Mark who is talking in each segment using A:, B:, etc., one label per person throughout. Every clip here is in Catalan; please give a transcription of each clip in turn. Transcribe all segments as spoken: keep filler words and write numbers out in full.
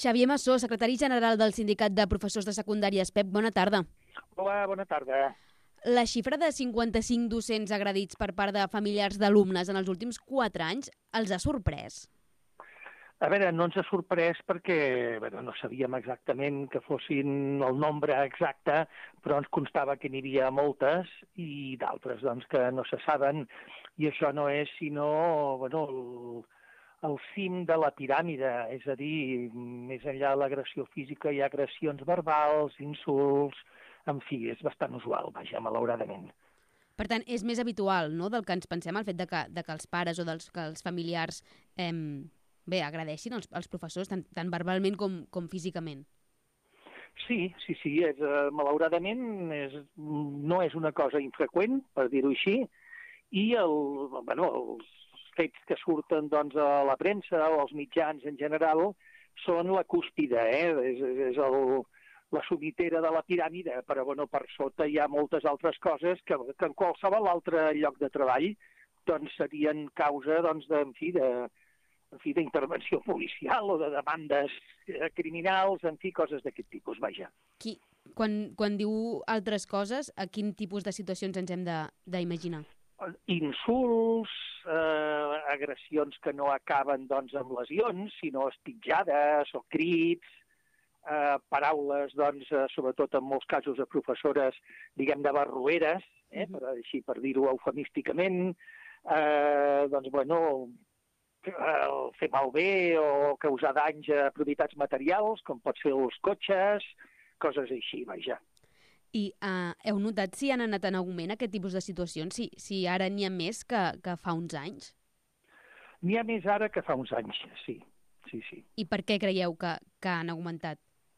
A: Xavier Massó, secretari general del Sindicat de Professors de Secundària S P E P, bona tarda.
B: Hola, bona tarda.
A: La xifra de cinquanta-cinc docents agredits per part de familiars d'alumnes en els últims quatre anys els ha sorprès?
B: A veure, no ens ha sorprès perquè bueno, no sabíem exactament que fossin el nombre exacte, però ens constava que n'hi havia moltes i d'altres doncs, que no se saben, i això no és sinó bueno, el, el cim de la piràmide, és a dir, més enllà de l'agressió física hi ha agressions verbals, insults, en fi, és bastant usual, vaja, malauradament.
A: Per tant, és més habitual, no?, del que ens pensem, el fet de que, de que els pares o dels, que els familiars eh, bé, agradeixin els, els professors, tant, tant verbalment com, com físicament.
B: Sí, sí, sí, és, uh, malauradament és, no és una cosa infreqüent, per dir-ho així, i el, bueno, els fets que surten doncs, a la premsa o als mitjans en general són la cúspide, eh? és, és el, la somitera de la piràmide, però bueno, per sota hi ha moltes altres coses que, que en qualsevol altre lloc de treball doncs, serien causa doncs, de, en fi, de, en fi, d'intervenció policial o de demandes criminals, en fi, coses d'aquest tipus, vaja.
A: Qui, quan, quan diu altres coses, a quin tipus de situacions ens hem d'imaginar?
B: Insults, eh, agressions que no acaben doncs, amb lesions, sinó espitjades o crits, eh, paraules, doncs, eh, sobretot en molts casos de professores, diguem, de barroeres, eh, per, així per dir-ho eufemísticament, eh, doncs, bueno, fer malbé o causar danys a propietats materials, com pot ser els cotxes, coses així, vaja.
A: I uh, heu notat si han anat en augment aquest tipus de situacions? Si, si ara n'hi ha més que, que fa uns anys?
B: N'hi ha més ara que fa uns anys, sí. sí, sí.
A: I per què creieu que, que han augmentat?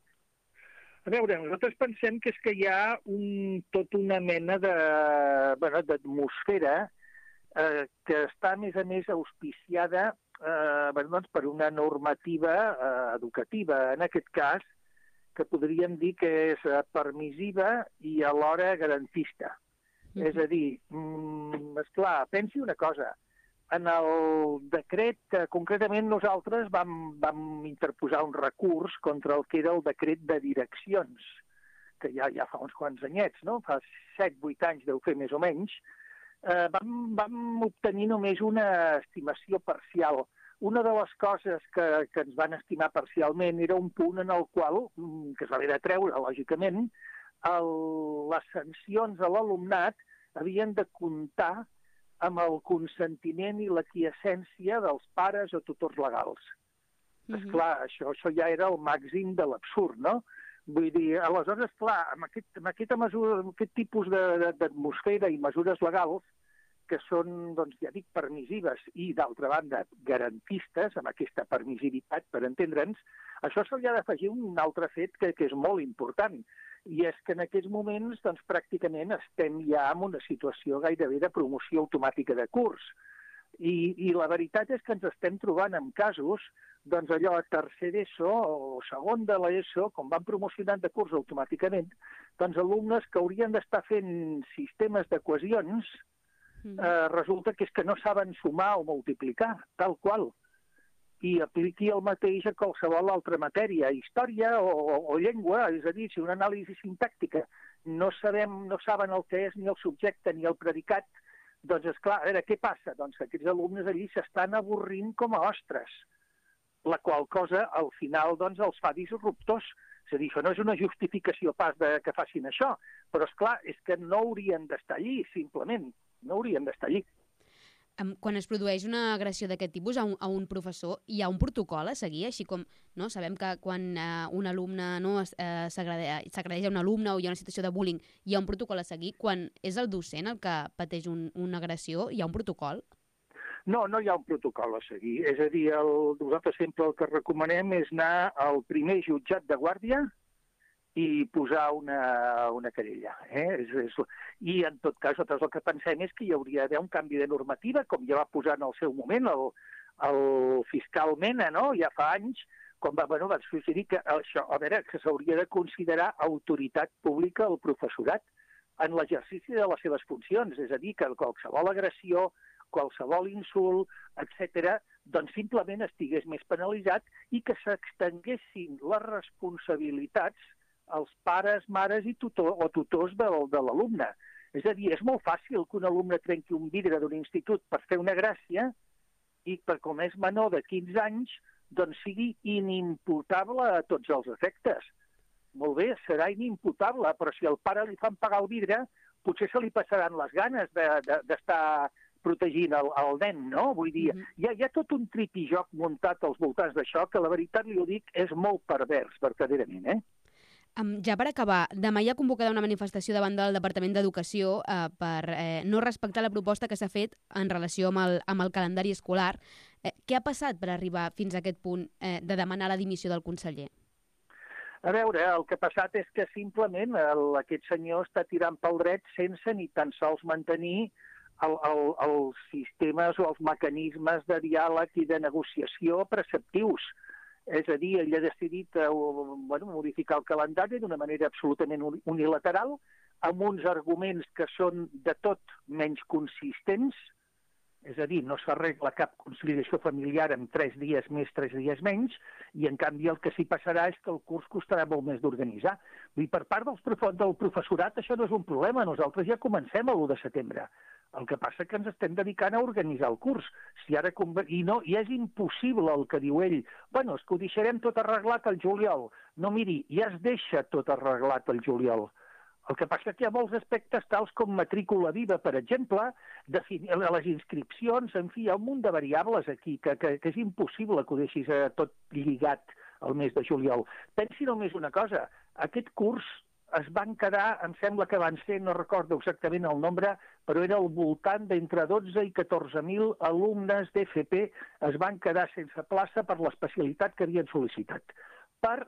B: A veure, nosaltres pensem que és que hi ha un, tot una mena de, bueno, d'atmosfera eh, que està, a més a més, auspiciada eh, bueno, doncs per una normativa eh, educativa, en aquest cas, que podríem dir que és permissiva i alhora garantista. Mm-hmm. És a dir, mm, esclar, pensi una cosa, en el decret, que concretament nosaltres vam, vam interposar un recurs contra el que era el decret de direccions, que ja, ja fa uns quants anyets, no? Fa set vuit anys deu fer més o menys, eh, vam, vam obtenir només una estimació parcial. Una de les coses que, que ens van estimar parcialment era un punt en el qual, que es va haver de treure, lògicament, el, les sancions a l'alumnat havien de comptar amb el consentiment i l'aquiescència dels pares o tutors legals. Mm-hmm. Esclar, això, això ja era el màxim de l'absurd, no? Vull dir, aleshores, esclar, amb aquest, amb aquesta mesura, amb aquest tipus d'atmosfera i mesures legals, que són, doncs, ja dic, permissives i, d'altra banda, garantistes, amb aquesta permissivitat, per entendre'ns, això se li ha d'afegir un altre fet que, que és molt important, i és que en aquests moments, doncs, pràcticament estem ja en una situació gairebé de promoció automàtica de curs. I, i la veritat és que ens estem trobant en casos, doncs allò a tercer d'ESO o segon de l'ESO, com van promocionant de curs automàticament, doncs alumnes que haurien d'estar fent sistemes d'equacions, Eh, resulta que és que no saben sumar o multiplicar, tal qual, i apliqui el mateix a qualsevol altra matèria, història o, o, o llengua, és a dir, si una anàlisi sintàctica no sabem, no saben el que és ni el subjecte ni el predicat, doncs, esclar, a veure, què passa? Doncs que aquests alumnes allí s'estan avorrint com a ostres, la qual cosa, al final, doncs, els fa disruptors. És a dir, això no és una justificació pas de que facin això, però, esclar, és que no haurien d'estar allí, simplement. No haurien d'estar allí.
A: Quan es produeix una agressió d'aquest tipus a un, a un professor, hi ha un protocol a seguir? Així com no sabem que quan uh, un alumne no, uh, s'agredeix a un alumne o hi ha una situació de bullying, hi ha un protocol a seguir. Quan és el docent el que pateix un, una agressió, hi ha un protocol?
B: No, no hi ha un protocol a seguir. És a dir, el, nosaltres sempre el que recomanem és anar al primer jutjat de guàrdia i posar una, una querella. Eh? És, és, I, en tot cas, nosaltres el que pensem és que hi hauria d'haver un canvi de normativa, com ja va posar en el seu moment el, el fiscal Mena, no?, ja fa anys, quan va, bueno, va suggerir que això, a veure, que s'hauria de considerar autoritat pública el professorat en l'exercici de les seves funcions, és a dir, que qualsevol agressió, qualsevol insult, etcètera, doncs simplement estigués més penalitzat i que s'extenguessin les responsabilitats als pares, mares i tutor, o tutors de, de l'alumne. És a dir, és molt fàcil que un alumne trenqui un vidre d'un institut per fer una gràcia i per com és menor de quinze anys, doncs sigui inimputable a tots els efectes. Molt bé, serà inimputable, però si al pare li fan pagar el vidre, potser se li passaran les ganes d'estar de, de, protegint el, el nen, no? Vull dir, mm -hmm. hi, ha, hi ha tot un tripijoc muntat als voltants d'això que la veritat, li ho dic, és molt pervers, verdaderament, eh?
A: Um, ja per acabar, demà hi ha convocada una manifestació davant del Departament d'Educació eh, per eh, no respectar la proposta que s'ha fet en relació amb el, amb el calendari escolar. Eh, què ha passat per arribar fins a aquest punt eh, de demanar la dimissió del conseller?
B: A veure, el que ha passat és que simplement el, aquest senyor està tirant pel dret sense ni tan sols mantenir el, el, els sistemes o els mecanismes de diàleg i de negociació preceptius. És a dir, ell ha decidit eh, bueno, modificar el calendari d'una manera absolutament unilateral, amb uns arguments que són de tot menys consistents, és a dir, no s'arregla cap conciliació familiar en tres dies més, tres dies menys, i en canvi el que sí passarà és que el curs costarà molt més d'organitzar. Vull dir, per part dels prof del professorat això no és un problema, nosaltres ja comencem l'u de setembre. El que passa que ens estem dedicant a organitzar el curs. Si ara I, no, I és impossible el que diu ell. Bueno, és que ho deixarem tot arreglat al juliol. No, miri, ja es deixa tot arreglat al juliol. El que passa que hi ha molts aspectes tals com matrícula viva, per exemple, les inscripcions, en fi, hi ha un munt de variables aquí que, que, que és impossible que ho deixis eh, tot lligat al mes de juliol. Pensi només una cosa, aquest curs es van quedar, em sembla que van ser, no recordo exactament el nombre, però era al voltant d'entre dotze i catorze mil alumnes d'F P es van quedar sense plaça per l'especialitat que havien sol·licitat. Per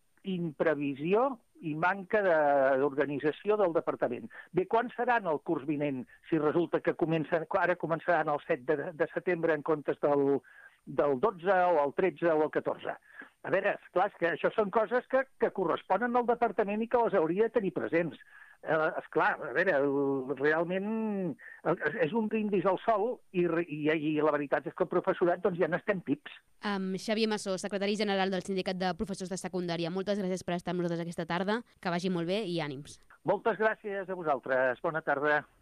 B: imprevisió i manca d'organització del departament. Bé, quan seran el curs vinent, si resulta que comença, ara començaran el set de, de setembre en comptes del, del dotze o el tretze o el catorze? A veure, esclar, és que això són coses que, que corresponen al departament i que les hauria de tenir presents. Eh, esclar, a veure, realment és un brindis al sol i, i, i la veritat és que el professorat doncs ja n'estem pips.
A: Um, Xavier Massó, secretari general del Sindicat de Professors de Secundària, moltes gràcies per estar amb nosaltres aquesta tarda, que vagi molt bé i ànims.
B: Moltes gràcies a vosaltres, bona tarda.